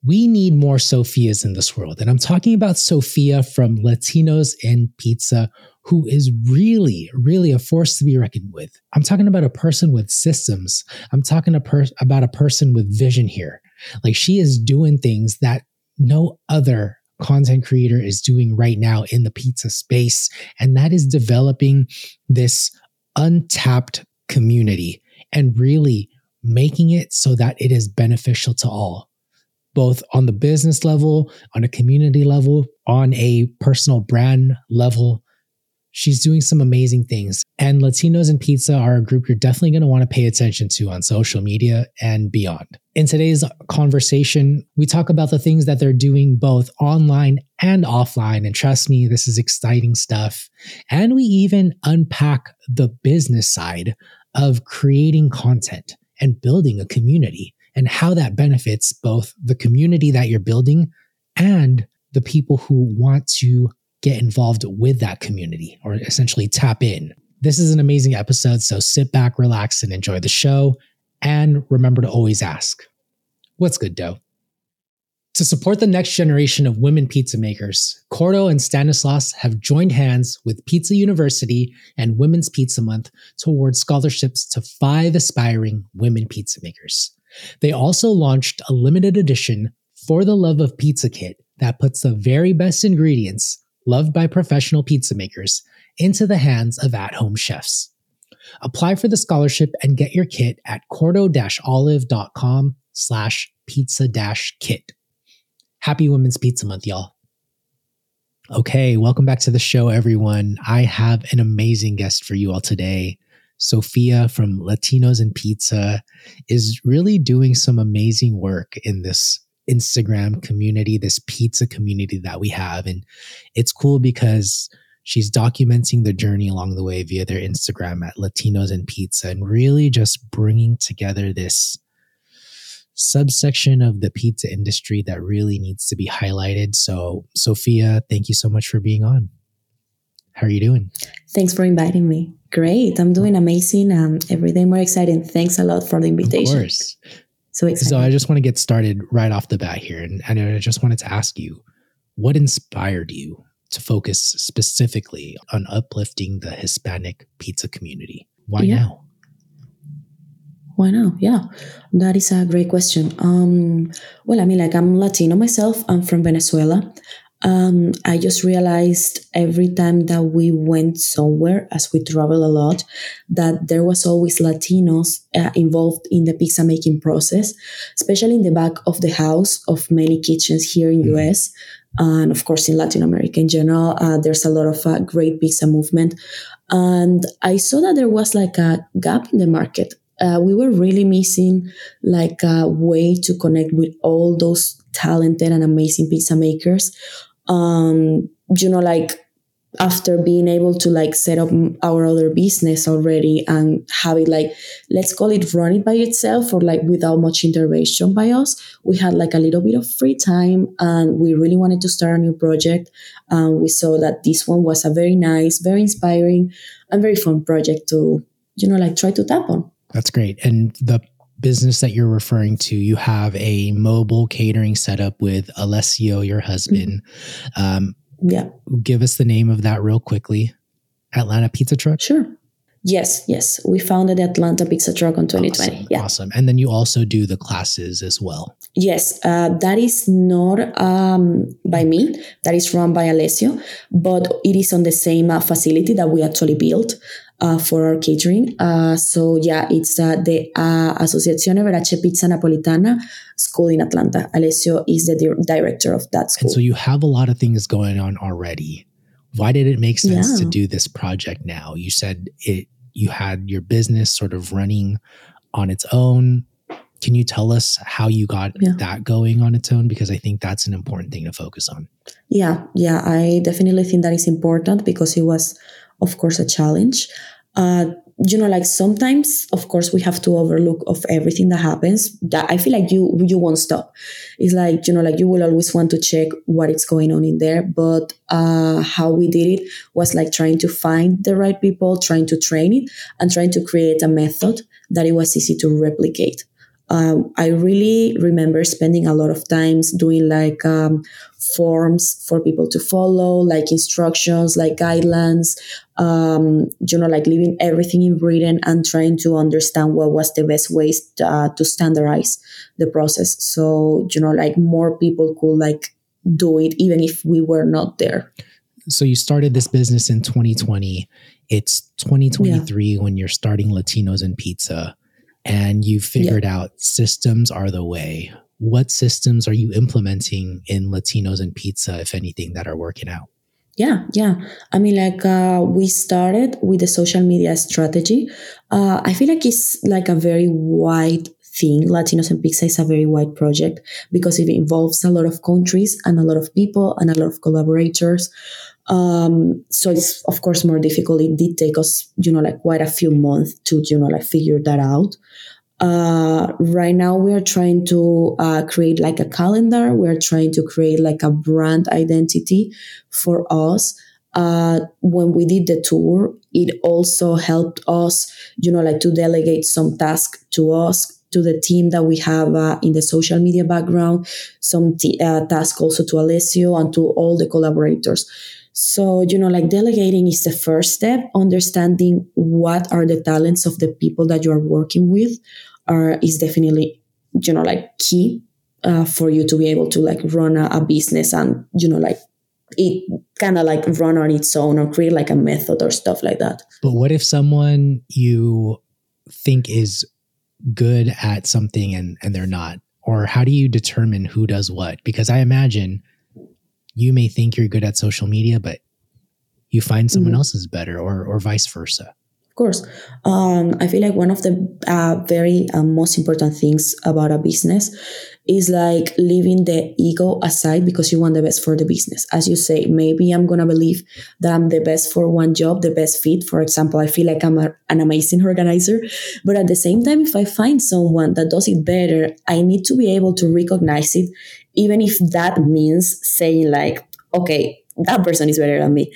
We need more Sophias in this world. And I'm talking about Sophia from Latinos in Pizza, who is really, really a force to be reckoned with. I'm talking about a person with systems. I'm talking about a person with vision here. Like, she is doing things that no other content creator is doing right now in the pizza space. And that is developing this untapped community and really making it so that it is beneficial to all, both on the business level, on a community level, on a personal brand level. She's doing some amazing things. And Latinos in Pizza are a group you're definitely going to want to pay attention to on social media and beyond. In today's conversation, we talk about the things that they're doing both online and offline. And trust me, this is exciting stuff. And we even unpack the business side of creating content and building a community and how that benefits both the community that you're building and the people who want to get involved with that community or essentially tap in. This is an amazing episode, so sit back, relax, and enjoy the show. And remember to always ask, what's good, dough? To support the next generation of women pizza makers, Cordo and Stanislaus have joined hands with Pizza University and Women's Pizza Month to award scholarships to 5 aspiring women pizza makers. They also launched a limited edition For the Love of Pizza kit that puts the very best ingredients loved by professional pizza makers into the hands of at-home chefs. Apply for the scholarship and get your kit at cordo-olive.com/pizza-kit. Happy Women's Pizza Month, y'all. Okay, welcome back to the show, everyone. I have an amazing guest for you all today. Sophia from Latinos in Pizza is really doing some amazing work in this Instagram community, this pizza community that we have. And it's cool because she's documenting the journey along the way via their Instagram at Latinos in Pizza and really just bringing together this subsection of the pizza industry that really needs to be highlighted. So, Sophia, thank you so much for being on. How are you doing? Thanks for inviting me. Great. I'm doing amazing. Every day more exciting. Thanks a lot for the invitation. Of course. So excited. So I just want to get started right off the bat here. And I just wanted to ask you, what inspired you to focus specifically on uplifting the Hispanic pizza community? Why now? Why now? Yeah, that is a great question. Well, I mean, like, I'm Latino myself. I'm from Venezuela. I just realized every time that we went somewhere, as we travel a lot, that there was always Latinos involved in the pizza making process, especially in the back of the house of many kitchens here in US. And of course, in Latin America in general, there's a lot of great pizza movement. And I saw that there was like a gap in the market. We were really missing like a way to connect with all those talented and amazing pizza makers. Like after being able to like set up our other business already and have it like, let's call it run it by itself or like without much intervention by us, we had like a little bit of free time and we really wanted to start a new project. We saw that this one was a very nice, very inspiring and very fun project to, like try to tap on. That's great. And the business that you're referring to, you have a mobile catering setup with Alessio, your husband. Yeah. Give us the name of that real quickly. Atlanta Pizza Truck? Sure. Yes. We founded Atlanta Pizza Truck in 2020. Awesome. Yeah. Awesome. And then you also do the classes as well. Yes. That is not by me. That is run by Alessio, but it is on the same facility that we actually built for our catering. It's the Asociazione Verace Pizza Napolitana School in Atlanta. Alessio is the director of that school. And so you have a lot of things going on already. Why did it make sense to do this project now? You said you had your business sort of running on its own. Can you tell us how you got that going on its own? Because I think that's an important thing to focus on. Yeah, I definitely think that is important because it was, of course, a challenge. Like sometimes, of course, we have to overlook of everything that happens. That I feel like you won't stop. It's like, like you will always want to check what is going on in there. But how we did it was like trying to find the right people, trying to train it, and trying to create a method that it was easy to replicate. I really remember spending a lot of times doing like forms for people to follow, like instructions, like guidelines, like leaving everything in written and trying to understand what was the best ways to standardize the process. So, like more people could like do it even if we were not there. So you started this business in 2020. It's 2023 when you're starting Latinos in Pizza, and you figured out systems are the way. What systems are you implementing in Latinos in Pizza, if anything, that are working out? Yeah. I mean, like we started with the social media strategy. I feel like it's like a very wide thing. Latinos and Pizza is a very wide project because it involves a lot of countries and a lot of people and a lot of collaborators. So it's of course more difficult. It did take us, like quite a few months to, like figure that out. Right now we are trying to create like a calendar. We're trying to create like a brand identity for us. When we did the tour, it also helped us, like to delegate some tasks to us, to the team that we have in the social media background, some tasks also to Alessio and to all the collaborators. So, like delegating is the first step. Understanding what are the talents of the people that you are working with is definitely, like key for you to be able to like run a business and, like it kind of like run on its own or create like a method or stuff like that. But what if someone you think is good at something and they're not? Or how do you determine who does what? Because I imagine you may think you're good at social media, but you find someone else is better, or vice versa. Of course. I feel like one of the very most important things about a business is like leaving the ego aside because you want the best for the business. As you say, maybe I'm going to believe that I'm the best for one job, the best fit. For example, I feel like I'm an amazing organizer. But at the same time, if I find someone that does it better, I need to be able to recognize it, even if that means saying like, okay, that person is better than me.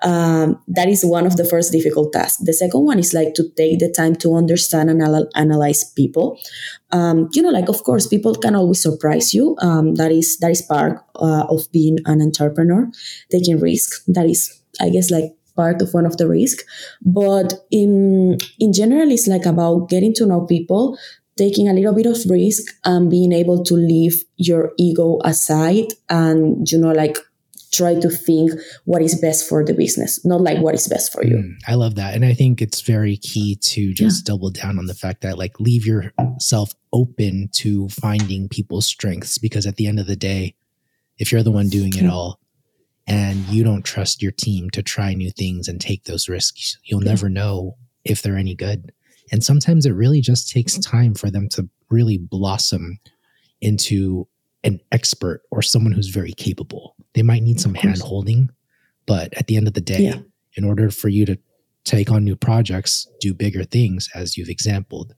That is one of the first difficult tasks. The second one is like to take the time to understand and analyze people. Like of course, people can always surprise you. That is part of being an entrepreneur, taking risk. That is, I guess, like part of one of the risk. But in general, it's like about getting to know people, taking a little bit of risk, and being able to leave your ego aside, and like try to think what is best for the business, not like what is best for you. I love that. And I think it's very key to just double down on the fact that like leave yourself open to finding people's strengths, because at the end of the day, if you're the one doing it all and you don't trust your team to try new things and take those risks, you'll never know if they're any good. And sometimes it really just takes time for them to really blossom into an expert or someone who's very capable. They might need some hand holding, but at the end of the day, in order for you to take on new projects, do bigger things, as you've exampled,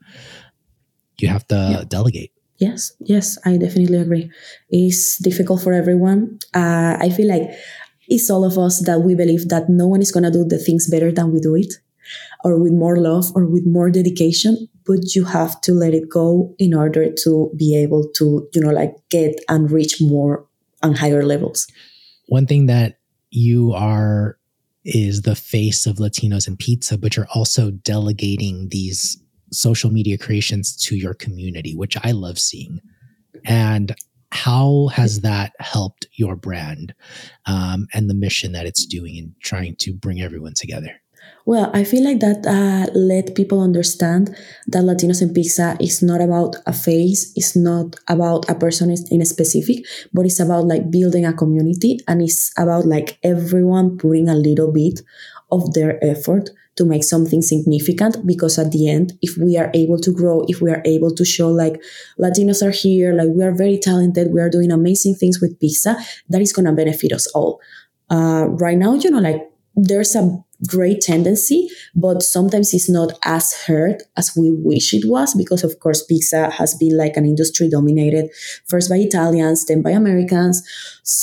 you have to delegate. Yes, I definitely agree. It's difficult for everyone. I feel like it's all of us that we believe that no one is going to do the things better than we do it, or with more love or with more dedication, but you have to let it go in order to be able to, like get and reach more and higher levels. One thing that you are is the face of Latinos in Pizza, but you're also delegating these social media creations to your community, which I love seeing. And how has that helped your brand and the mission that it's doing in trying to bring everyone together? Well, I feel like that let people understand that Latinos in Pizza is not about a face, it's not about a person in a specific, but it's about like building a community, and it's about like everyone putting a little bit of their effort to make something significant. Because at the end, if we are able to grow, if we are able to show like Latinos are here, like we are very talented, we are doing amazing things with pizza, that is going to benefit us all. Right now, like there's a great tendency, but sometimes it's not as heard as we wish it was, because of course pizza has been like an industry dominated first by Italians, then by Americans.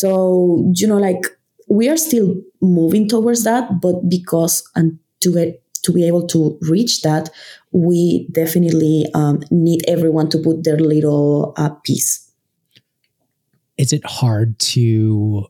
So, like we are still moving towards that, but because and to to be able to reach that, we definitely need everyone to put their little piece. Is it hard to,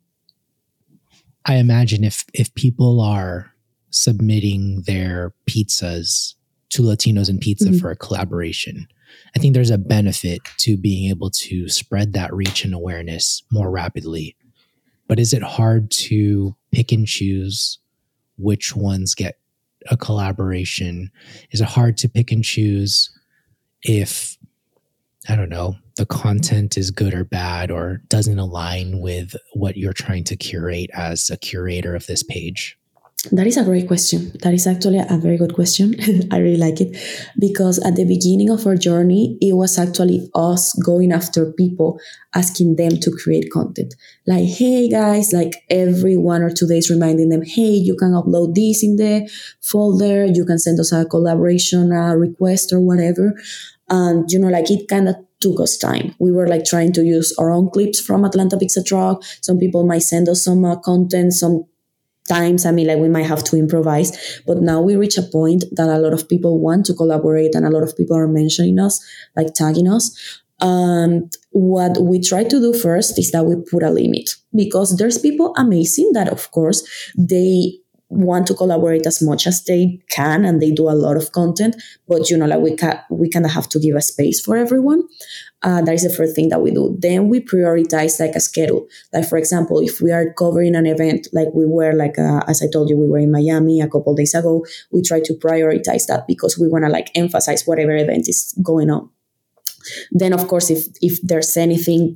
I imagine if people are submitting their pizzas to Latinos in Pizza for a collaboration, I think there's a benefit to being able to spread that reach and awareness more rapidly. But is it hard to pick and choose which ones get a collaboration? Is it hard to pick and choose if, I don't know, the content is good or bad or doesn't align with what you're trying to curate as a curator of this page? That is a great question. That is actually a very good question. I really like it because at the beginning of our journey, it was actually us going after people, asking them to create content. Like, hey guys, like every 1 or 2 days reminding them, hey, you can upload this in the folder. You can send us a collaboration request or whatever. And, like it kind of took us time. We were like trying to use our own clips from Atlanta Pizza Truck. Some people might send us some content, sometimes, like we might have to improvise, but now we reach a point that a lot of people want to collaborate and a lot of people are mentioning us, like tagging us. And what we try to do first is that we put a limit because there's people amazing that, of course, they want to collaborate as much as they can and they do a lot of content, but like we kind of have to give a space for everyone. That is the first thing that we do. Then we prioritize like a schedule. Like, for example, if we are covering an event, like we were like, as I told you, we were in Miami a couple of days ago, we try to prioritize that because we want to like emphasize whatever event is going on. Then, of course, if there's anything,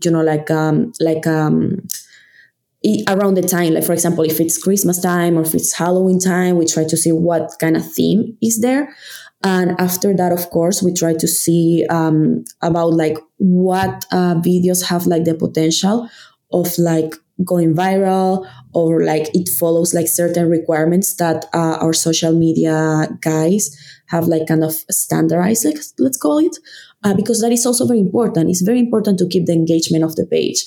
around the time, like for example, if it's Christmas time or if it's Halloween time, we try to see what kind of theme is there. And after that, of course, we try to see about like what videos have like the potential of like going viral or like it follows like certain requirements that our social media guys have like kind of standardized, like, let's call it, because that is also very important. It's very important to keep the engagement of the page.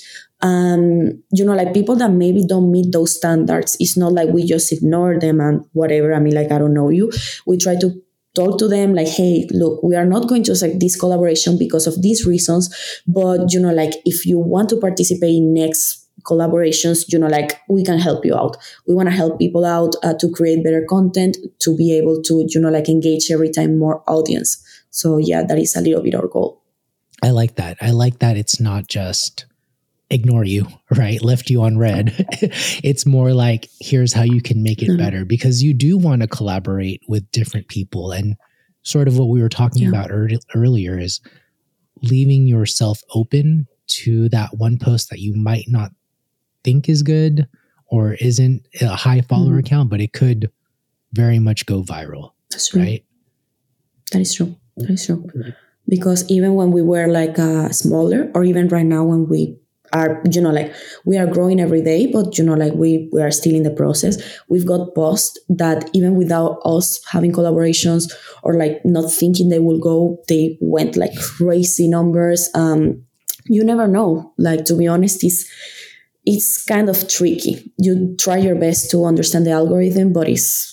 Like people that maybe don't meet those standards, it's not like we just ignore them and whatever. Like, I don't know you. We try to talk to them like, hey, look, we are not going to like this collaboration because of these reasons, but like if you want to participate in next collaborations, like we can help you out. We want to help people out to create better content, to be able to like engage every time more audience. So yeah, that is a little bit our goal. I like that. It's not just ignore you, right? Left you on red. It's more like, here's how you can make it better, because you do want to collaborate with different people. And sort of what we were talking about earlier is leaving yourself open to that one post that you might not think is good or isn't a high follower account, but it could very much go viral. That's true. Right? That is true. Because even when we were like smaller, or even right now when we are, like we are growing every day, but like we are still in the process. We've got posts that even without us having collaborations or like not thinking they will go, they went like crazy numbers. You never know. Like, to be honest, it's kind of tricky. You try your best to understand the algorithm, but it's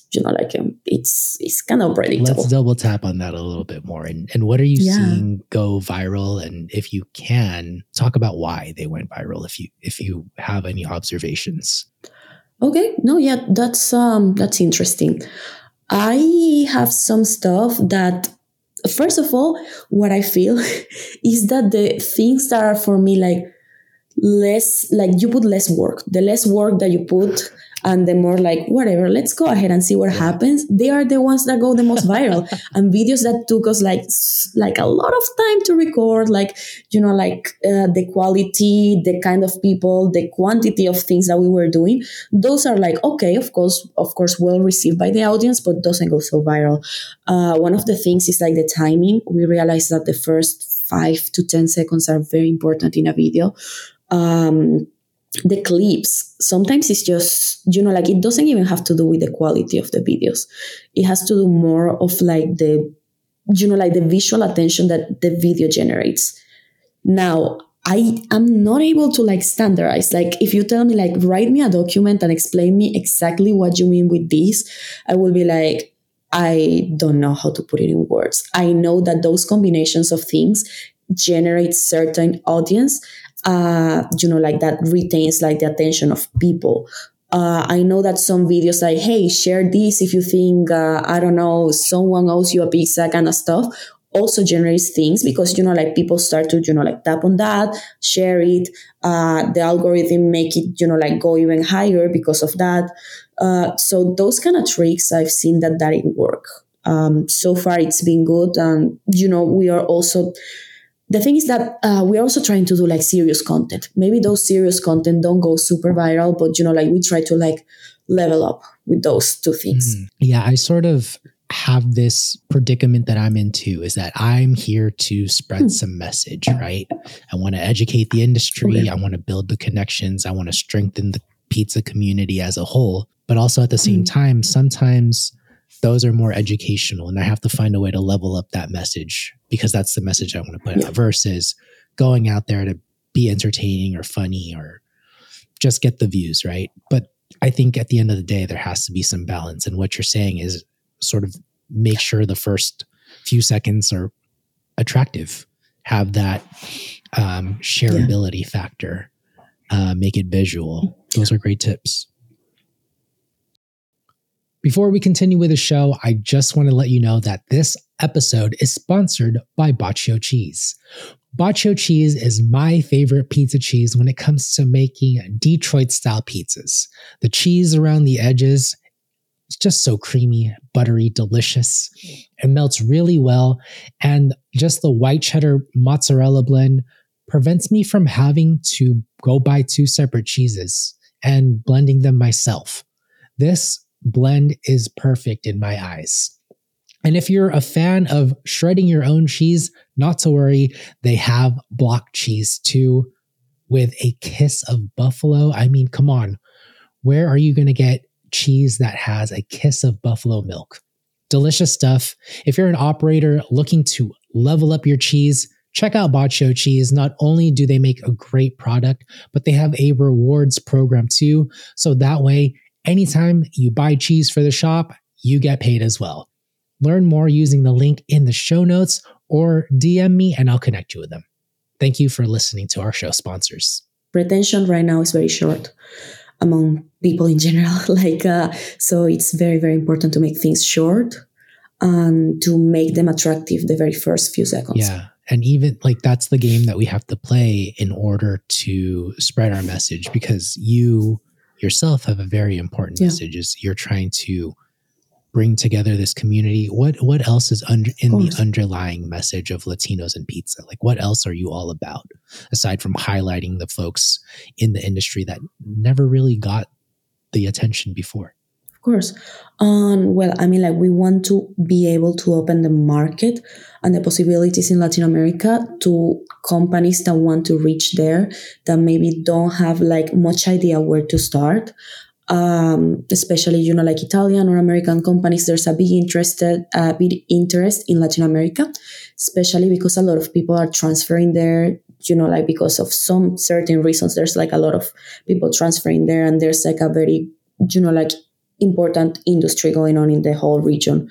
it's kind of predictable. Let's double tap on that a little bit more. And what are you seeing go viral? And if you can, talk about why they went viral, if you have any observations. Okay. No, yeah, that's interesting. I have some stuff that, first of all, what I feel is that the things that are for me like less, like you put less work, the less work that you put and the more like, whatever, let's go ahead and see what happens. They are the ones that go the most viral. And videos that took us like a lot of time to record, the quality, the kind of people, the quantity of things that we were doing, those are like, okay, of course, well received by the audience, but doesn't go so viral. One of the things is like the timing. We realized that the first 5 to 10 seconds are very important in a video. The clips, sometimes it's just, it doesn't even have to do with the quality of the videos. It has to do more of like the visual attention that the video generates. Now, I am not able to like standardize. Like, if you tell me like, write me a document and explain me exactly what you mean with this, I will be like, I don't know how to put it in words. I know that those combinations of things generate certain audience, like that retains like the attention of people. I know that some videos like, hey, share this if you think, I don't know, someone owes you a pizza kind of stuff also generates things because, like people start to, like tap on that, share it. The algorithm make it, like go even higher because of that. So those kind of tricks I've seen that it work. So far it's been good. And, we are also, the thing is that we're also trying to do like serious content. Maybe those serious content don't go super viral, but like we try to like level up with those two things. Yeah, I sort of have this predicament that I'm into is that I'm here to spread some message, right? I want to educate the industry. Okay. I want to build the connections. I want to strengthen the pizza community as a whole. But also at the same time, sometimes those are more educational and I have to find a way to level up that message because that's the message I want to put out versus going out there to be entertaining or funny or just get the views, right? But I think at the end of the day, there has to be some balance. And what you're saying is sort of make sure the first few seconds are attractive, have that shareability factor, make it visual. Those are great tips. Before we continue with the show, I just want to let you know that this episode is sponsored by Baccio Cheese. Baccio Cheese is my favorite pizza cheese when it comes to making Detroit-style pizzas. The cheese around the edges, it's just so creamy, buttery, delicious. It melts really well, and just the white cheddar mozzarella blend prevents me from having to go buy two separate cheeses and blending them myself. This blend is perfect in my eyes. And if you're a fan of shredding your own cheese, not to worry, they have block cheese too with a kiss of buffalo. I mean, come on, where are you going to get cheese that has a kiss of buffalo milk? Delicious stuff. If you're an operator looking to level up your cheese, check out Baccio Cheese. Not only do they make a great product, but they have a rewards program too. So that way, anytime you buy cheese for the shop, you get paid as well. Learn more using the link in the show notes or DM me and I'll connect you with them. Thank you for listening to our show sponsors. Retention right now is very short among people in general. So it's very, very important to make things short and to make them attractive the very first few seconds. Yeah. And even that's the game that we have to play in order to spread our message because you yourself have a very important message is you're trying to bring together this community. What else is in the underlying message of Latinos in pizza? What else are you all about aside from highlighting the folks in the industry that never really got the attention before? Of course. We want to be able to open the market and the possibilities in Latin America to companies that want to reach there that maybe don't have much idea where to start. Especially, Italian or American companies, there's a big interest in Latin America, especially because a lot of people are transferring there, because of some certain reasons, there's a lot of people transferring there and there's a very, important industry going on in the whole region.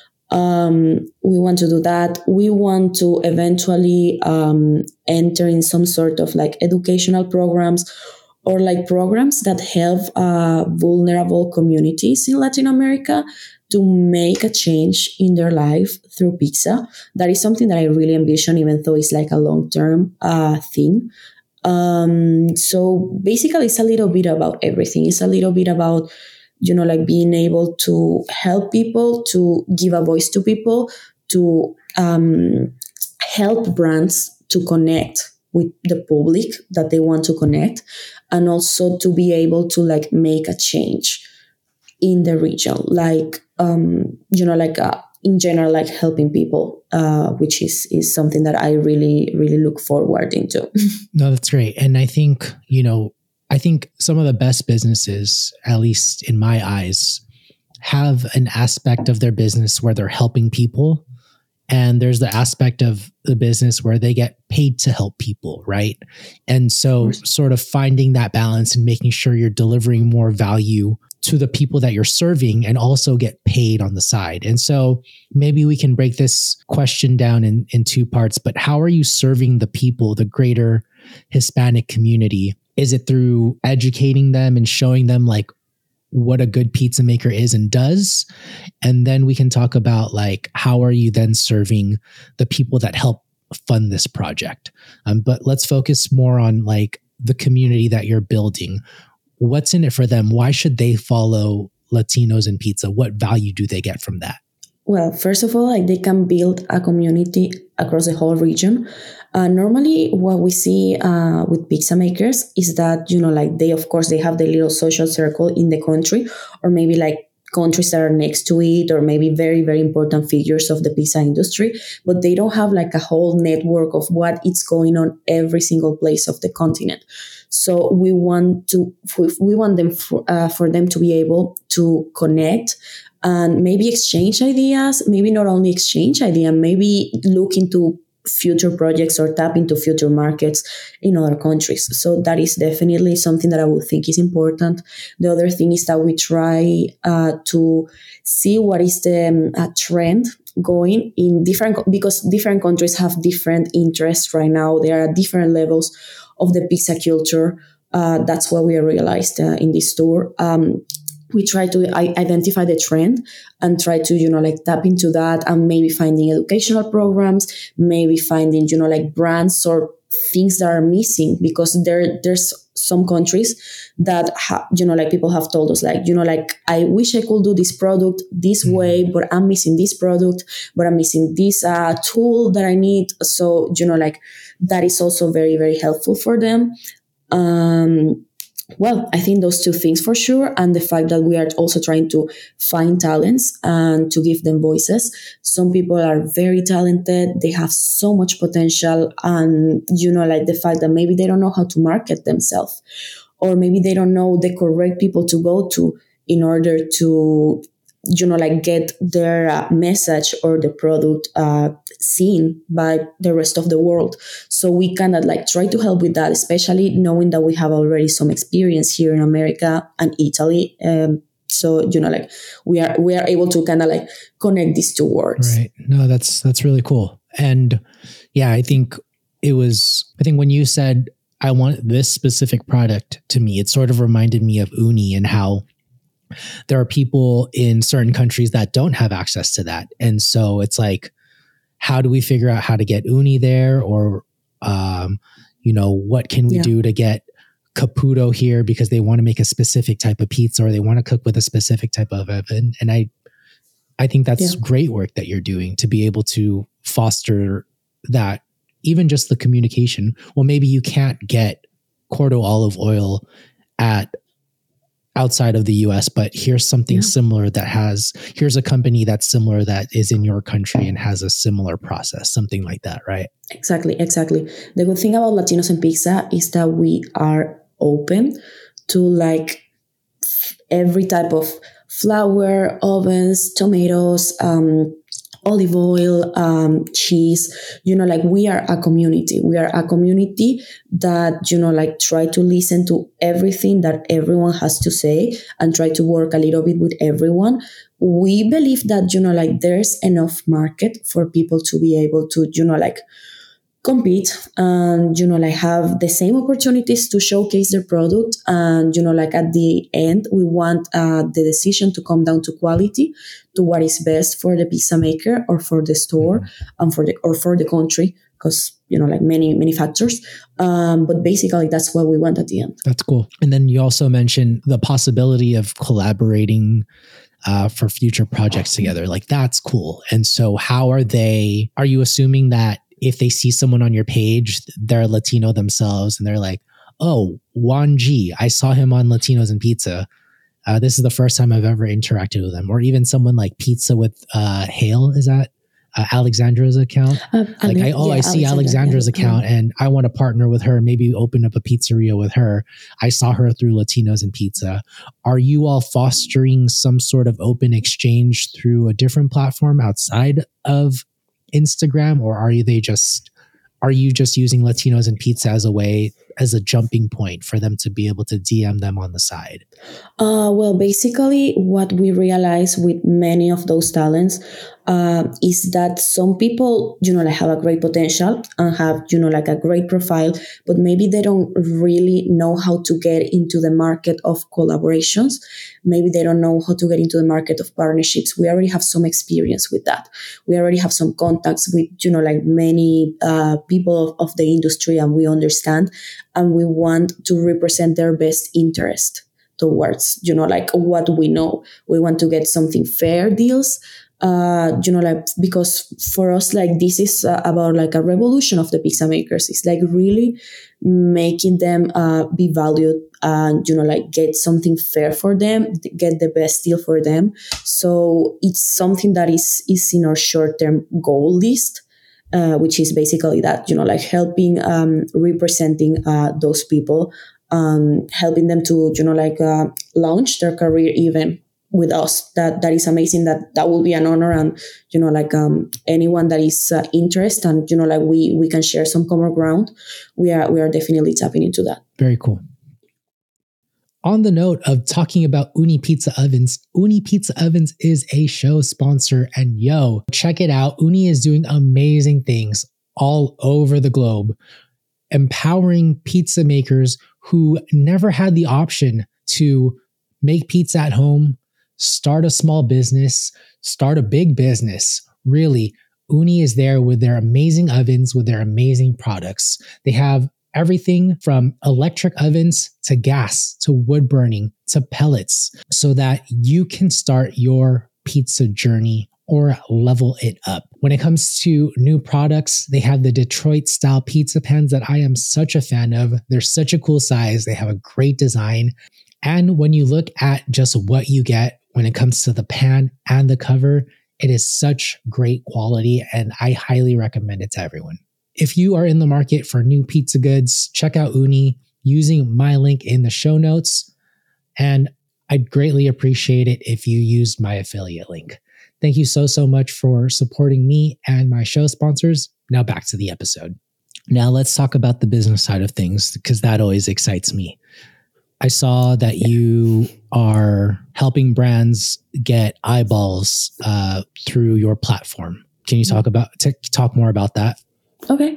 We want to do that. We want to eventually enter in some sort of educational programs or programs that help vulnerable communities in Latin America to make a change in their life through pizza. That is something that I really envision, even though it's a long-term thing. So basically, it's a little bit about everything. It's a little bit about being able to help people, to give a voice to people, to help brands to connect with the public that they want to connect, and also to be able to make a change in the region, in general, helping people, which is something that I really, really look forward into. No, that's great. And I think, I think some of the best businesses, at least in my eyes, have an aspect of their business where they're helping people And there's the aspect of the business where they get paid to help people, right? And so sort of finding that balance and making sure you're delivering more value to the people that you're serving and also get paid on the side. And so maybe we can break this question down in two parts, but how are you serving the people, the greater Hispanic community? Is it through educating them and showing them like what a good pizza maker is and does? And then we can talk about like, how are you then serving the people that help fund this project? But let's focus more on like the community that you're building. What's in it for them? Why should they follow Latinos in Pizza? What value do they get from that? Well, first of all, like they can build a community across the whole region. Normally, what we see with pizza makers is that, like they have the little social circle in the country, or maybe like countries that are next to it, or maybe very, very important figures of the pizza industry, but they don't have like a whole network of what is going on every single place of the continent. So we want them for them to be able to connect and maybe exchange ideas, maybe not only exchange ideas, maybe look into future projects or tap into future markets in other countries. So that is definitely something that I would think is important. The other thing is that we try to see what is the trend going in because different countries have different interests right now. There are different levels of the pizza culture. That's what we realized in this tour. We try to identify the trend and try to, tap into that and maybe finding educational programs, maybe finding, like brands or things that are missing, because there's some countries that, people have told us I wish I could do this product this way, but I'm missing this product, but I'm missing this tool that I need. So, that is also very, very helpful for them. Well, I think those two things for sure. And the fact that we are also trying to find talents and to give them voices. Some people are very talented. They have so much potential. And, the fact that maybe they don't know how to market themselves, or maybe they don't know the correct people to go to in order to, get their message or the product seen by the rest of the world. So we kind of try to help with that, especially knowing that we have already some experience here in America and Italy. So, we are able to kind of connect these two worlds. Right. No, that's really cool. And yeah, I think when you said, I want this specific product, to me, it sort of reminded me of uni and how there are people in certain countries that don't have access to that. And so it's like, how do we figure out how to get uni there? Or, what can we do to get Caputo here because they want to make a specific type of pizza or they want to cook with a specific type of oven. And I think that's great work that you're doing to be able to foster that, even just the communication. Well, maybe you can't get Cordo olive oil outside of the US, but here's something similar here's a company that's similar that is in your country and has a similar process, something like that, right? Exactly. The good thing about Latinos in Pizza is that we are open to every type of flour, ovens, tomatoes, olive oil, cheese, we are a community. We are a community that, try to listen to everything that everyone has to say and try to work a little bit with everyone. We believe that, there's enough market for people to be able to, compete and, have the same opportunities to showcase their product. And, at the end, we want the decision to come down to quality, to what is best for the pizza maker or for the store and for the country, because, many, many factors. But basically, that's what we want at the end. That's cool. And then you also mentioned the possibility of collaborating for future projects together. That's cool. And so are you assuming that if they see someone on your page, they're Latino themselves and they're like, oh, Juan G, I saw him on Latinos in Pizza. This is the first time I've ever interacted with them. Or even someone like Pizza with Hale, is that Alexandra's account? I see Alexandra's account and I want to partner with her, maybe open up a pizzeria with her. I saw her through Latinos in Pizza. Are you all fostering some sort of open exchange through a different platform outside of Instagram, or are you just using Latinos in Pizza as a jumping point for them to be able to DM them on the side? Well, basically, what we realize with many of those talents is that some people, like have a great potential and have, like a great profile, but maybe they don't really know how to get into the market of collaborations. Maybe they don't know how to get into the market of partnerships. We already have some experience with that. We already have some contacts with, like many people of the industry, and we understand, and we want to represent their best interest towards, like what we know. We want to get something fair deals, like, because for us, like, this is about like a revolution of the pizza makers. It's like really making them be valued and, like, get something fair for them, get the best deal for them. So it's something that is in our short-term goal list, which is basically that, like helping, representing those people, helping them to, launch their career even with us. That is amazing. That will be an honor. And, like, anyone that is interested, and, like we can share some common ground. We are definitely tapping into that. Very cool. On the note of talking about Uni Pizza Ovens, Uni Pizza Ovens is a show sponsor, and check it out. Uni is doing amazing things all over the globe, empowering pizza makers who never had the option to make pizza at home, start a small business, start a big business. Really, Uni is there with their amazing ovens, with their amazing products. They have everything from electric ovens to gas to wood burning to pellets, so that you can start your pizza journey or level it up. When it comes to new products, they have the Detroit style pizza pans that I am such a fan of. They're such a cool size. They have a great design. And when you look at just what you get when it comes to the pan and the cover, it is such great quality, and I highly recommend it to everyone. If you are in the market for new pizza goods, check out Uni using my link in the show notes. And I'd greatly appreciate it if you used my affiliate link. Thank you so much for supporting me and my show sponsors. Now back to the episode. Now let's talk about the business side of things, because that always excites me. I saw that you are helping brands get eyeballs through your platform. Can you talk more about that? Okay.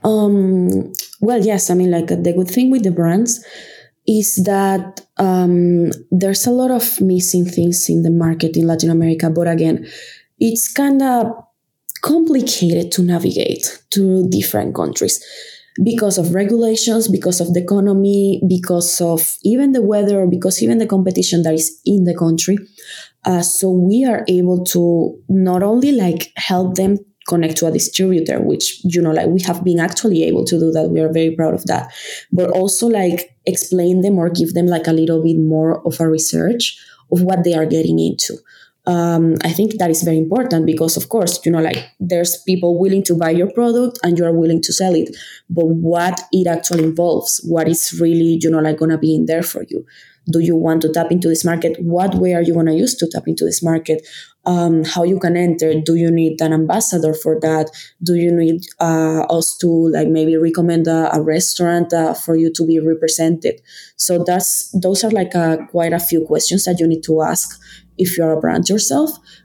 Well, yes. I mean, like, the good thing with the brands is that there's a lot of missing things in the market in Latin America. But again, it's kind of complicated to navigate to different countries because of regulations, because of the economy, because of even the weather, because even the competition that is in the country. So we are able to not only like help them connect to a distributor, which, like we have been actually able to do that. We are very proud of that. But also like explain them or give them like a little bit more of a research of what they are getting into. I think that is very important because, of course, like there's people willing to buy your product and you are willing to sell it. But what it actually involves, what is really, like going to be in there for you. Do you want to tap into this market? What way are you going to use to tap into this market? How you can enter? Do you need an ambassador for that? Do you need us to like maybe recommend a restaurant for you to be represented? So those are like quite a few questions that you need to ask if you're a brand yourself,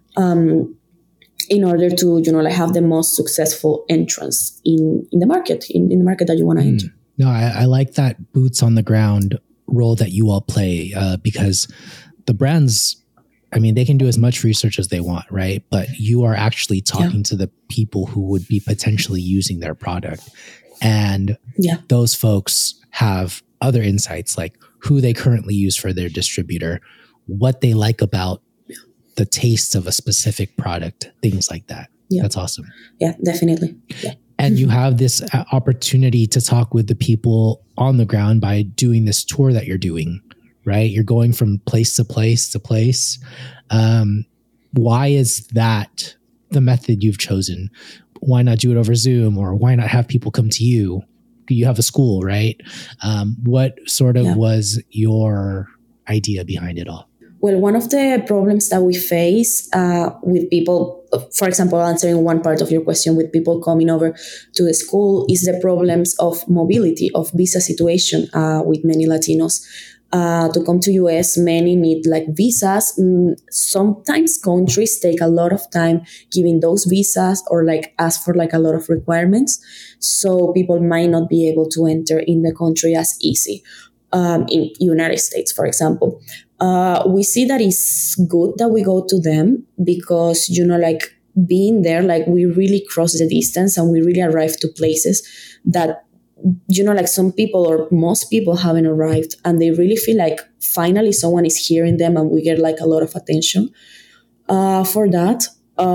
in order to like have the most successful entrance in the market, in the market that you want to enter. No, I like that boots on the ground role that you all play, because the brands, I mean, they can do as much research as they want, right? But you are actually talking to the people who would be potentially using their product. And those folks have other insights, like who they currently use for their distributor, what they like about the taste of a specific product, things like that. Yeah. That's awesome. Yeah, definitely. Yeah. And you have this opportunity to talk with the people on the ground by doing this tour that you're doing, right? You're going from place to place to place. Why is that the method you've chosen? Why not do it over Zoom, or why not have people come to you? You have a school, right? What sort of was your idea behind it all? Well, one of the problems that we face with people, for example, answering one part of your question, with people coming over to the school, is the problems of mobility, of visa situation with many Latinos. To come to US, many need like visas. Sometimes countries take a lot of time giving those visas or like ask for like a lot of requirements. So people might not be able to enter in the country as easy. In United States, for example, we see that it's good that we go to them because, like being there, like we really cross the distance and we really arrive to places that, like some people or most people haven't arrived, and they really feel like finally someone is hearing them and we get like a lot of attention for that.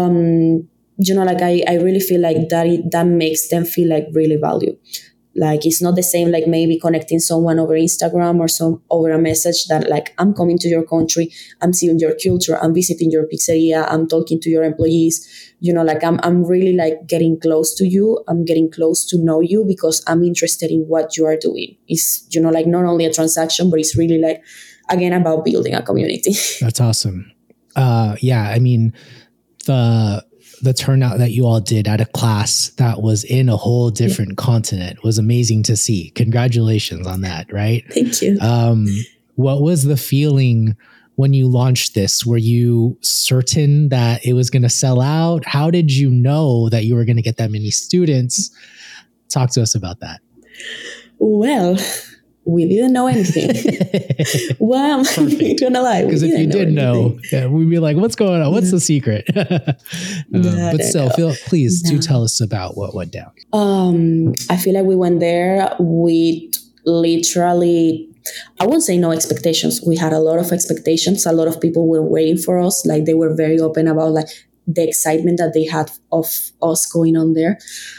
Like I really feel like that makes them feel like really valued. Like it's not the same like maybe connecting someone over Instagram or some over a message that like I'm coming to your country, I'm seeing your culture, I'm visiting your pizzeria, I'm talking to your employees, like I'm really like getting close to you, I'm getting close to know you because I'm interested in what you are doing. It's like not only a transaction, but it's really like again about building a community. That's awesome. Yeah, I mean the turnout that you all did at a class that was in a whole different continent was amazing to see. Congratulations on that, right? Thank you. What was the feeling when you launched this? Were you certain that it was going to sell out? How did you know that you were going to get that many students? Talk to us about that. Well, we didn't know anything. Well, I'm not gonna lie. Because if you did know, we'd be like, what's going on? What's the secret? But still, please do tell us about what went down. I feel like we went there with literally, I won't say no expectations. We had a lot of expectations. A lot of people were waiting for us. Like they were very open about like the excitement that they had of us going on there.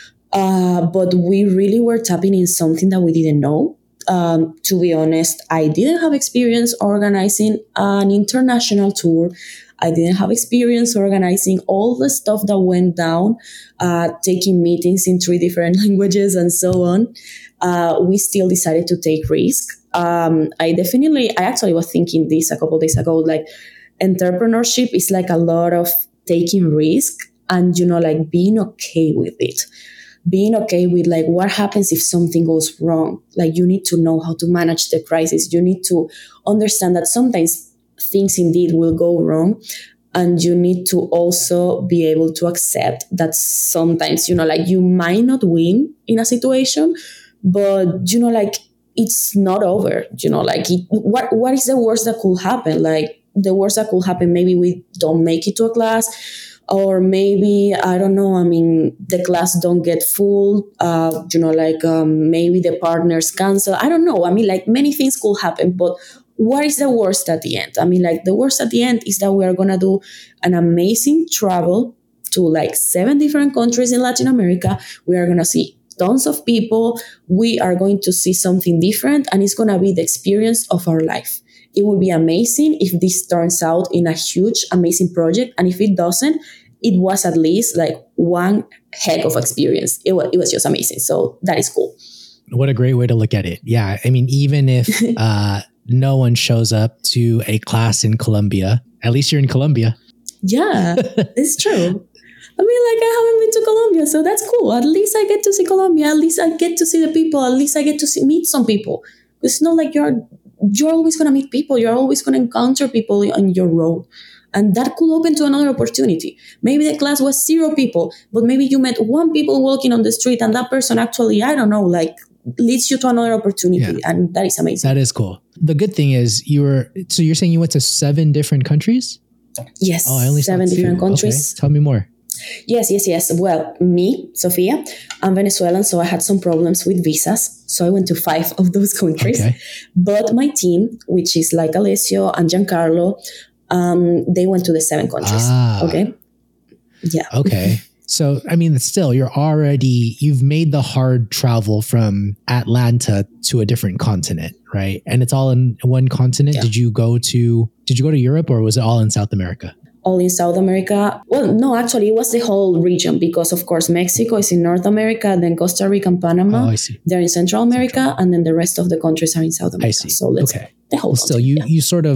But we really were tapping in something that we didn't know. To be honest, I didn't have experience organizing an international tour. I didn't have experience organizing all the stuff that went down, taking meetings in 3 different languages and so on. We still decided to take risk. I actually was thinking this a couple of days ago, like entrepreneurship is like a lot of taking risk and, like being okay with it. Being okay with like what happens if something goes wrong. Like you need to know how to manage the crisis. You need to understand that sometimes things indeed will go wrong. And you need to also be able to accept that sometimes, like you might not win in a situation, but, like it's not over, like what is the worst that could happen? Like the worst that could happen, maybe we don't make it to a class. Or maybe, I don't know, I mean, the class don't get full, maybe the partners cancel. I don't know. I mean, like many things could happen, but what is the worst at the end? I mean, like the worst at the end is that we are going to do an amazing travel to like 7 different countries in Latin America. We are going to see tons of people. We are going to see something different, and it's going to be the experience of our life. It would be amazing if this turns out in a huge, amazing project. And if it doesn't, it was at least like one heck of experience. It was just amazing. So that is cool. What a great way to look at it. Yeah. I mean, even if no one shows up to a class in Colombia, at least you're in Colombia. Yeah, it's true. I mean, like I haven't been to Colombia, so that's cool. At least I get to see Colombia. At least I get to see the people. At least I get to meet some people. It's not like you're always going to meet people. You're always going to encounter people on your road. And that could open to another opportunity. Maybe the class was 0 people, but maybe you met 1 people walking on the street and that person actually, I don't know, like leads you to another opportunity. Yeah. And that is amazing. That is cool. The good thing is you're saying you went to 7 different countries? Yes. Oh, I only 7 different countries. Okay. Tell me more. Yes. Well, me, Sofia, I'm Venezuelan, so I had some problems with visas. So I went to 5 of those countries. Okay. But my team, which is like Alessio and Giancarlo, they went to the 7 countries. Okay. Yeah. Okay. So, I mean, still, you've made the hard travel from Atlanta to a different continent, right? And it's all in one continent. Yeah. Did you go to Europe, or was it all in South America? All in South America. Well, no, actually it was the whole region, because of course Mexico is in North America, then Costa Rica and Panama. Oh, I see. They're in Central America, and then the rest of the countries are in South America. I see. So let's the whole still, you sort of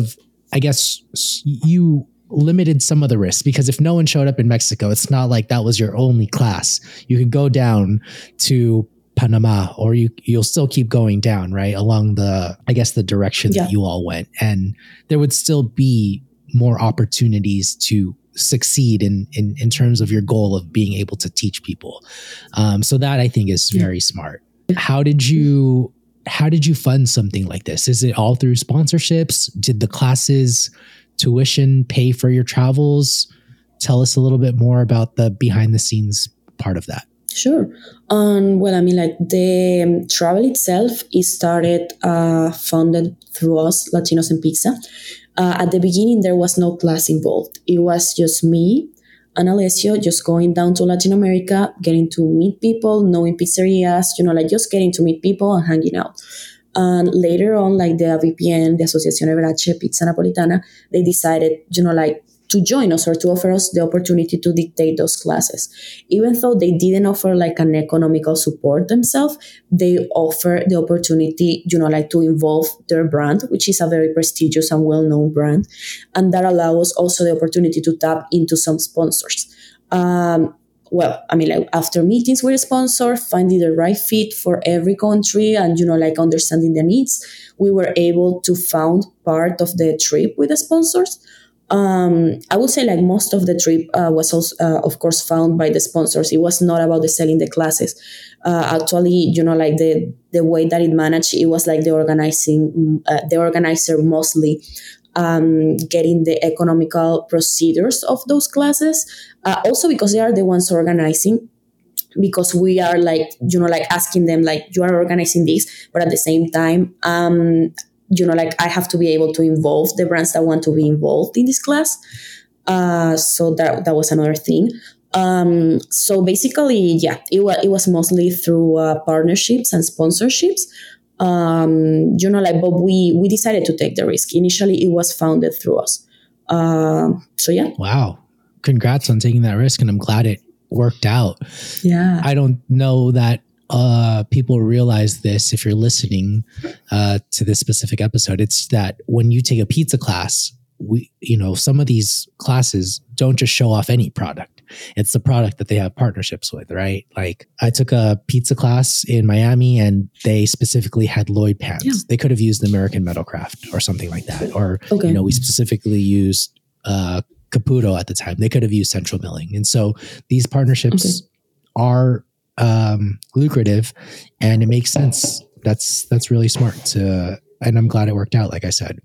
I guess you limited some of the risks, because if no one showed up in Mexico, it's not like that was your only class. You could go down to Panama, or you'll still keep going down, right, along the, I guess, the direction that you all went, and there would still be more opportunities to succeed in terms of your goal of being able to teach people. So that, I think, is very smart. How did you fund something like this? Is it all through sponsorships? Did the classes tuition pay for your travels? Tell us a little bit more about the behind the scenes part of that. Sure. Well, I mean, like the travel itself is started funded through us, Latinos in Pizza. At the beginning, there was no class involved. It was just me and Alessio just going down to Latin America, getting to meet people, knowing pizzerias, like just getting to meet people and hanging out. And later on, like the AVPN, the Asociación Verace Pizza Napolitana, they decided, like to join us or to offer us the opportunity to dictate those classes. Even though they didn't offer like an economical support themselves, they offer the opportunity, like to involve their brand, which is a very prestigious and well-known brand. And that allows also the opportunity to tap into some sponsors. Well, I mean, like after meetings with a sponsor, finding the right fit for every country and, like understanding the needs, we were able to fund part of the trip with the sponsors. I would say like most of the trip was also, of course, found by the sponsors. It was not about the selling the classes. Actually, like the way that it managed, it was like the organizer mostly getting the economical procedures of those classes. Also because they are the ones organizing, because we are like, like asking them like, you are organizing this, but at the same time, like I have to be able to involve the brands that want to be involved in this class. So that was another thing. So basically, it was mostly through partnerships and sponsorships. But we decided to take the risk. Initially, it was founded through us. So yeah. Wow. Congrats on taking that risk. And I'm glad it worked out. Yeah. I don't know that people realize this if you're listening to this specific episode. It's that when you take a pizza class, some of these classes don't just show off any product. It's the product that they have partnerships with, right? Like I took a pizza class in Miami and they specifically had Lloyd pans. Yeah. They could have used American Metalcraft or something like that. Or, we specifically used Caputo at the time. They could have used Central Milling. And so these partnerships are lucrative, and it makes sense. That's really smart and I'm glad it worked out, like I said.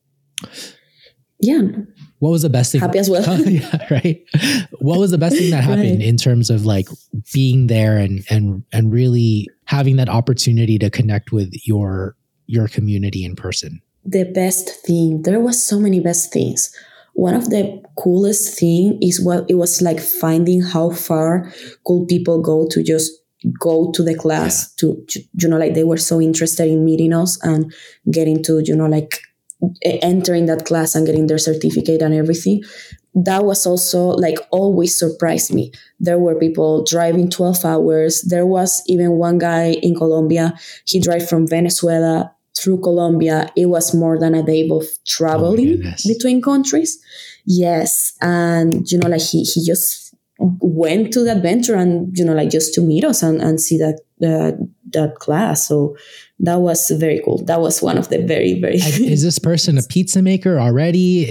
Yeah. What was the best thing? Happy as well. Yeah, right. What was the best thing that happened in terms of like being there and really having that opportunity to connect with your community in person? The best thing. There was so many best things. One of the coolest thing is what it was like finding how far could people go to just go to the class to like they were so interested in meeting us and getting to, like entering that class and getting their certificate and everything. That was also like always surprised me. There were people driving 12 hours. There was even one guy in Colombia. He drove from Venezuela through Colombia. It was more than a day of traveling between countries. Yes. And, like he just went to the adventure and, like just to meet us and see that class. So that was very cool. That was one of the very, very. Is this person a pizza maker already?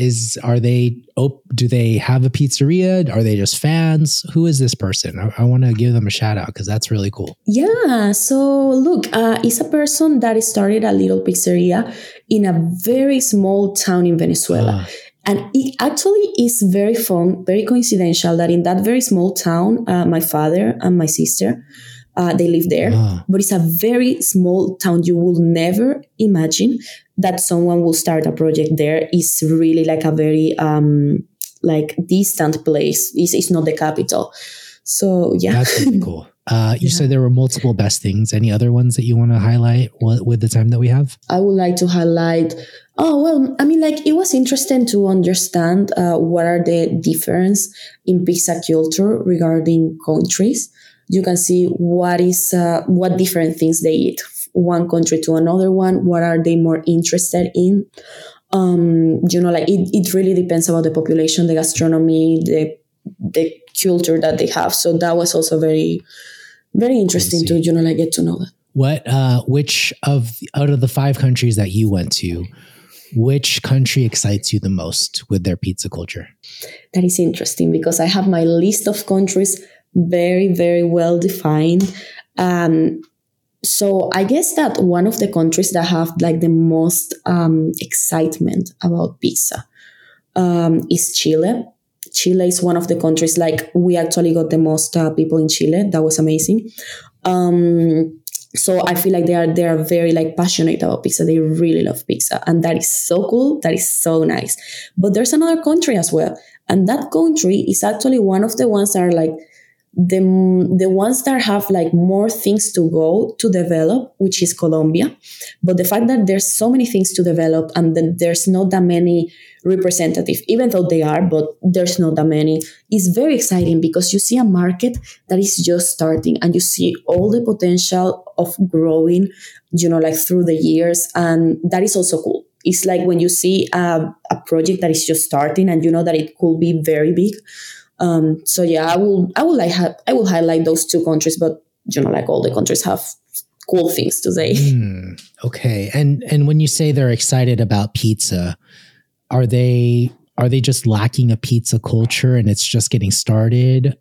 Do they have a pizzeria? Are they just fans? Who is this person? I want to give them a shout out because that's really cool. Yeah. So look, it's a person that started a little pizzeria in a very small town in Venezuela. And it actually is very fun, very coincidental that in that very small town, my father and my sister, they live there, but it's a very small town. You will never imagine that someone will start a project there. It's really like a very like distant place. It's not the capital. So yeah. That's really cool. You said there were multiple best things. Any other ones that you want to highlight with the time that we have? I would like to highlight, it was interesting to understand what are the difference in pizza culture regarding countries. You can see what different things they eat, one country to another one. What are they more interested in? Like it really depends about the population, the gastronomy, the culture that they have. So that was also very, very interesting to, like get to know that. Which out of the 5 countries that you went to, which country excites you the most with their pizza culture? That is interesting because I have my list of countries very, very well defined. So I guess that one of the countries that have like the most excitement about pizza is Chile. Chile is one of the countries, like we actually got the most people in Chile. That was amazing. So I feel like they are very like passionate about pizza. They really love pizza, and that is so cool. That is so nice. But there's another country as well, and that country is actually one of the ones that are like the ones that have like more things to go to develop, which is Colombia. But the fact that there's so many things to develop and then there's not that many representative, even though they are, but there's not that many, is very exciting because you see a market that is just starting and you see all the potential of growing, like through the years. And that is also cool. It's like when you see a project that is just starting and you know that it could be very big. So yeah, I will highlight those 2 countries, but like all the countries have cool things to say. Okay. And when you say they're excited about pizza, are they just lacking a pizza culture and it's just getting started?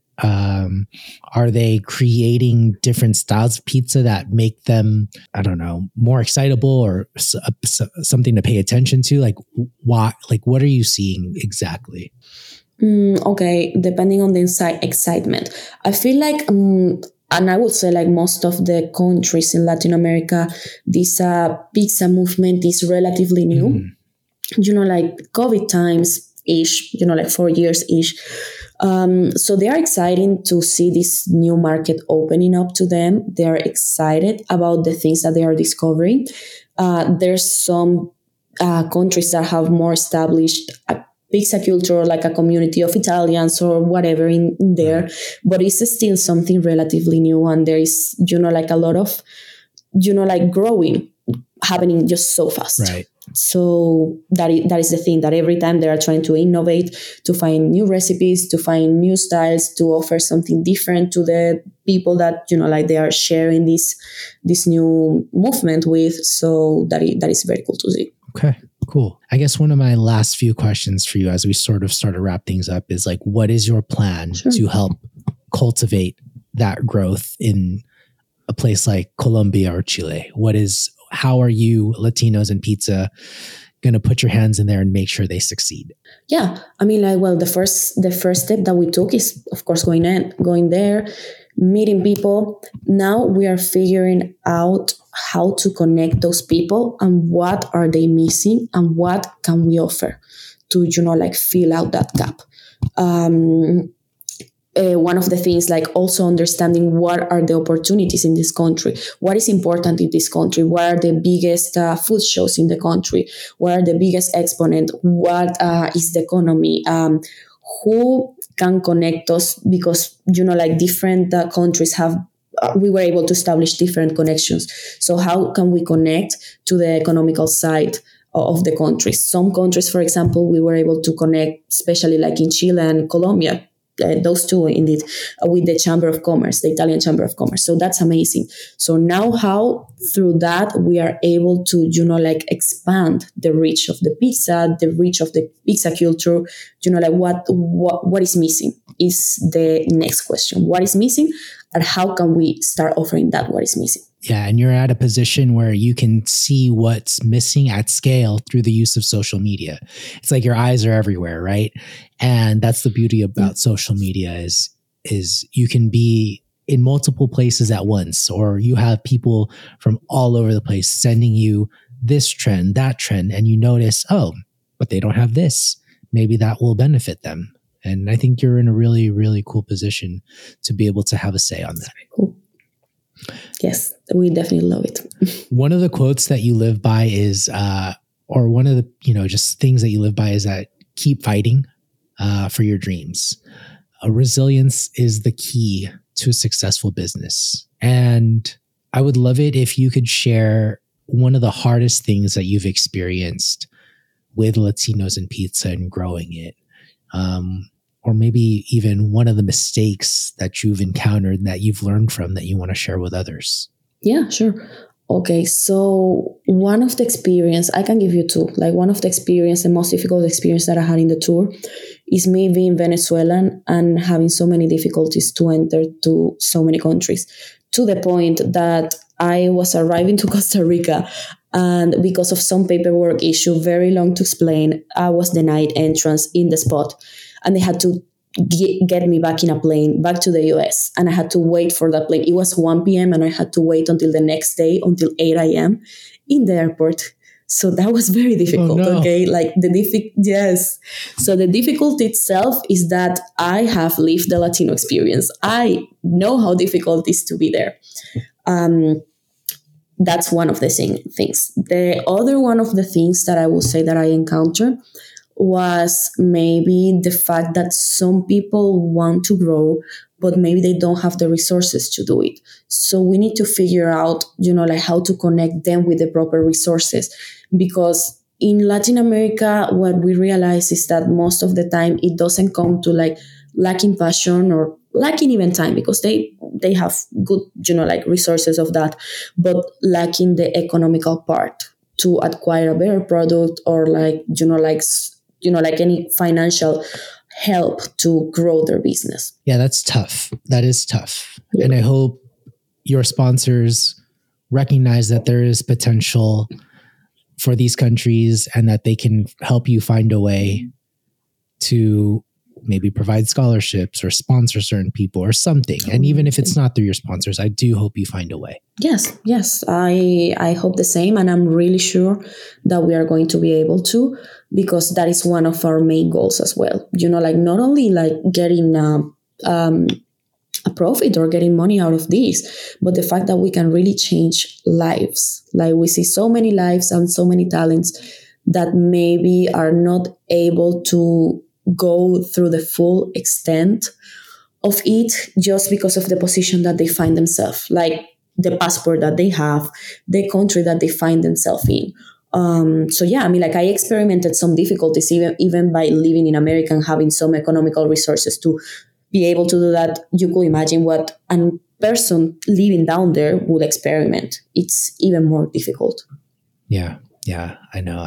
Are they creating different styles of pizza that make them, I don't know, more excitable or something to pay attention to? Like what are you seeing exactly? Okay, depending on the excitement. I feel like, and I would say like most of the countries in Latin America, this pizza movement is relatively new. Like COVID times-ish, like 4 years-ish. So they are excited to see this new market opening up to them. They are excited about the things that they are discovering. There's some countries that have more established pizza culture, like a community of Italians or whatever in there, but it's still something relatively new. And there is, like a lot of, like growing happening just so fast. Right. So that is the thing, that every time they are trying to innovate, to find new recipes, to find new styles, to offer something different to the people that, like they are sharing this new movement with. So that is very cool to see. Okay. Cool. I guess one of my last few questions for you as we sort of start to wrap things up is like, what is your plan to help cultivate that growth in a place like Colombia or Chile? How are you, Latinos in Pizza, going to put your hands in there and make sure they succeed? Yeah. I mean, like, well, the first step that we took is, of course, going there, meeting people. Now we are figuring out how to connect those people and what are they missing and what can we offer to, like fill out that gap. One of the things, like also understanding what are the opportunities in this country, what is important in this country, what are the biggest food shows in the country, what are the biggest exponent, what is the economy, who can connect us, because, like different countries have, we were able to establish different connections. So how can we connect to the economical side of the countries? Some countries, for example, we were able to connect, especially like in Chile and Colombia, those 2 indeed, with the Chamber of Commerce, the Italian Chamber of Commerce. So that's amazing. So now how through that we are able to, like expand the reach of the pizza, the reach of the pizza culture, like what is missing is the next question. What is missing and how can we start offering that what is missing? Yeah, and you're at a position where you can see what's missing at scale through the use of social media. It's like your eyes are everywhere, right? And that's the beauty about social media is you can be in multiple places at once, or you have people from all over the place sending you this trend, that trend, and you notice, oh, but they don't have this. Maybe that will benefit them. And I think you're in a really, really cool position to be able to have a say on that. Cool. Yes, we definitely love it. One of the quotes that you live by is, or one of the, just things that you live by is that keep fighting for your dreams. Resilience is the key to a successful business. And I would love it if you could share one of the hardest things that you've experienced with Latinos in pizza and growing it? Or maybe even one of the mistakes that you've encountered that you've learned from that you want to share with others? Yeah, sure. Okay, so one of the experience, I can give you two. Like one of the experience, the most difficult experience that I had in the tour is me being Venezuelan and having so many difficulties to enter to so many countries, to the point that I was arriving to Costa Rica, and because of some paperwork issue, very long to explain, I was denied entrance in the spot, and they had to get me back in a plane back to the US, and I had to wait for that plane. It was 1 p.m. and I had to wait until the next day until 8 a.m. in the airport. So that was very difficult. Oh, no. Okay, like yes. So the difficulty itself is that I have lived the Latino experience. I know how difficult it is to be there. That's one of the things. The other one of the things that I will say that I encountered was maybe the fact that some people want to grow, but maybe they don't have the resources to do it. So we need to figure out, like how to connect them with the proper resources. Because in Latin America, what we realize is that most of the time it doesn't come to like lacking passion or lacking even time, because they have good, like resources of that, but lacking the economical part to acquire a better product or like any financial help to grow their business. Yeah, that's tough. That is tough. Yeah. And I hope your sponsors recognize that there is potential for these countries and that they can help you find a way to maybe provide scholarships or sponsor certain people or something. And even if it's not through your sponsors, I do hope you find a way. Yes. I hope the same. And I'm really sure that we are going to be able to, because that is one of our main goals as well. Like not only like getting a profit or getting money out of this, but the fact that we can really change lives. Like we see so many lives and so many talents that maybe are not able to go through the full extent of it just because of the position that they find themselves, like the passport that they have, the country that they find themselves in. So yeah, I experimented some difficulties even by living in America and having some economical resources to be able to do that. You could imagine what a person living down there would experiment. It's even more difficult. Yeah, I know.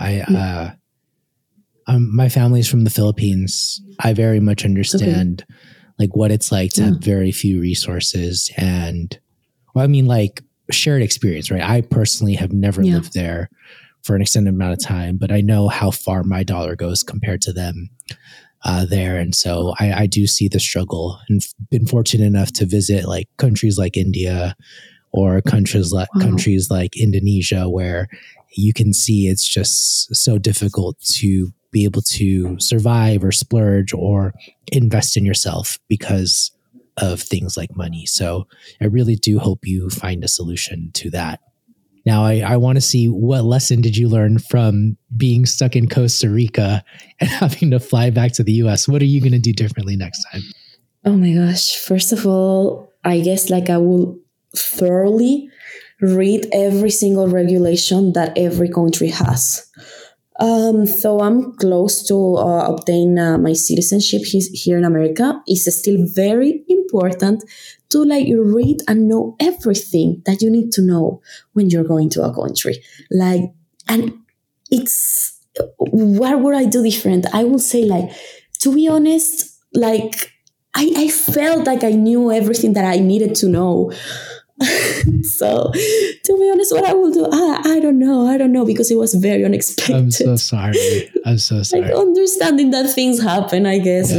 My family's from the Philippines. I very much understand like what it's like to have very few resources and shared experience, right? I personally have never lived there for an extended amount of time, but I know how far my dollar goes compared to them there. And so I do see the struggle and been fortunate enough to visit like countries like India or countries like Indonesia, where you can see it's just so difficult to be able to survive or splurge or invest in yourself because of things like money. So I really do hope you find a solution to that. Now, I want to see, what lesson did you learn from being stuck in Costa Rica and having to fly back to the US? What are you going to do differently next time? Oh my gosh. First of all, I guess I will thoroughly read every single regulation that every country has. So I'm close to obtain my citizenship here in America. It's still very important to read and know everything that you need to know when you're going to a country. And it's, what would I do different? I would say to be honest, I felt like I knew everything that I needed to know. So to be honest, what I will do, I don't know, because it was very unexpected. I'm so sorry. Understanding that things happen, I guess,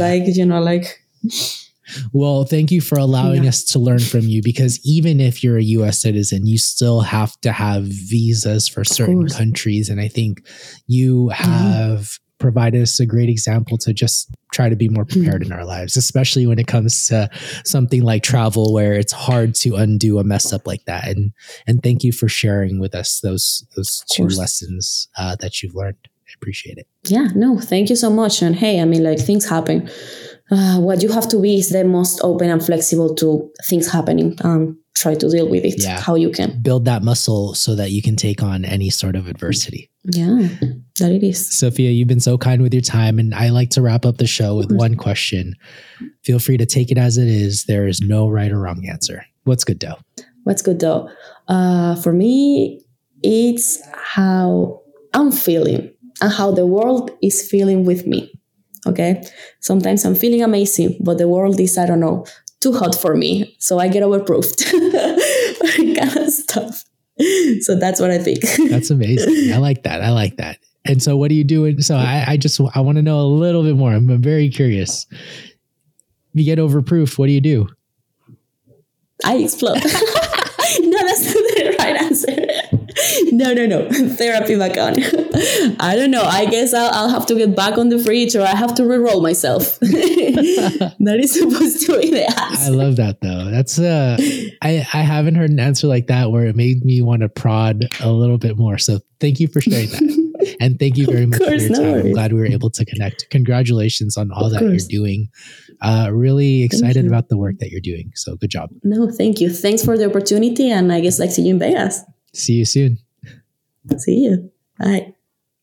Well, thank you for allowing us to learn from you, because even if you're a US citizen, you still have to have visas for certain countries. And I think you have provided us a great example to just try to be more prepared in our lives, especially when it comes to something like travel, where it's hard to undo a mess up like that. And thank you for sharing with us those two lessons that you've learned. I appreciate it. Yeah, no, thank you so much. And hey, things happen. What you have to be is the most open and flexible to things happening. Try to deal with it how you can. Build that muscle so that you can take on any sort of adversity. Yeah. that it is. Sophia, you've been so kind with your time, and I like to wrap up the show with one question. Feel free to take it as it is. There is no right or wrong answer. What's good dough? What's good dough? For me, it's how I'm feeling and how the world is feeling with me. Okay? Sometimes I'm feeling amazing, but the world is, I don't know, too hot for me. So I get overproofed. Kind of stuff. So that's what I think. That's amazing. I like that. And so what are you doing? So I want to know a little bit more. I'm very curious. You get overproof. What do you do? I explode. No, that's not the right answer. No. Therapy back on. I don't know. I guess I'll have to get back on the fridge, or I have to re-roll myself. That is supposed to be the answer. I love that though. That's I haven't heard an answer like that where it made me want to prod a little bit more. So thank you for sharing that. And thank you very much for your time. I'm glad we were able to connect. Congratulations on all that you're doing. Really excited about the work that you're doing. So good job. No, thank you. Thanks for the opportunity. And I guess see you in Vegas. See you soon. See you. Bye.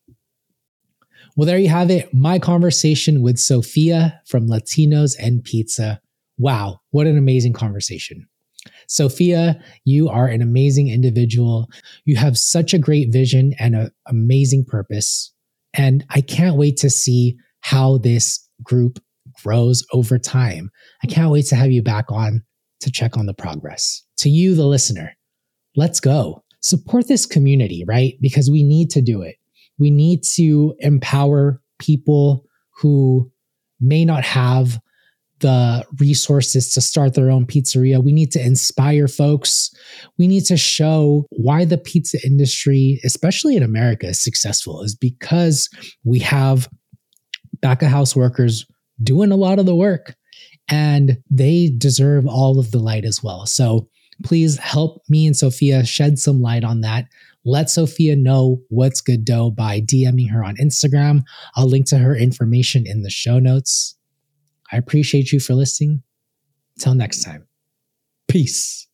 Well, there you have it. My conversation with Sophia from Latinos and Pizza. Wow, what an amazing conversation. Sophia, you are an amazing individual. You have such a great vision and an amazing purpose. And I can't wait to see how this group grows over time. I can't wait to have you back on to check on the progress. To you, the listener, let's go. Support this community, right? Because we need to do it. We need to empower people who may not have the resources to start their own pizzeria. We need to inspire folks. We need to show why the pizza industry, especially in America, is successful, is because we have back of house workers doing a lot of the work, and they deserve all of the light as well. So please help me and Sophia shed some light on that. Let Sophia know what's good dough by DMing her on Instagram. I'll link to her information in the show notes. I appreciate you for listening. Till next time. Peace.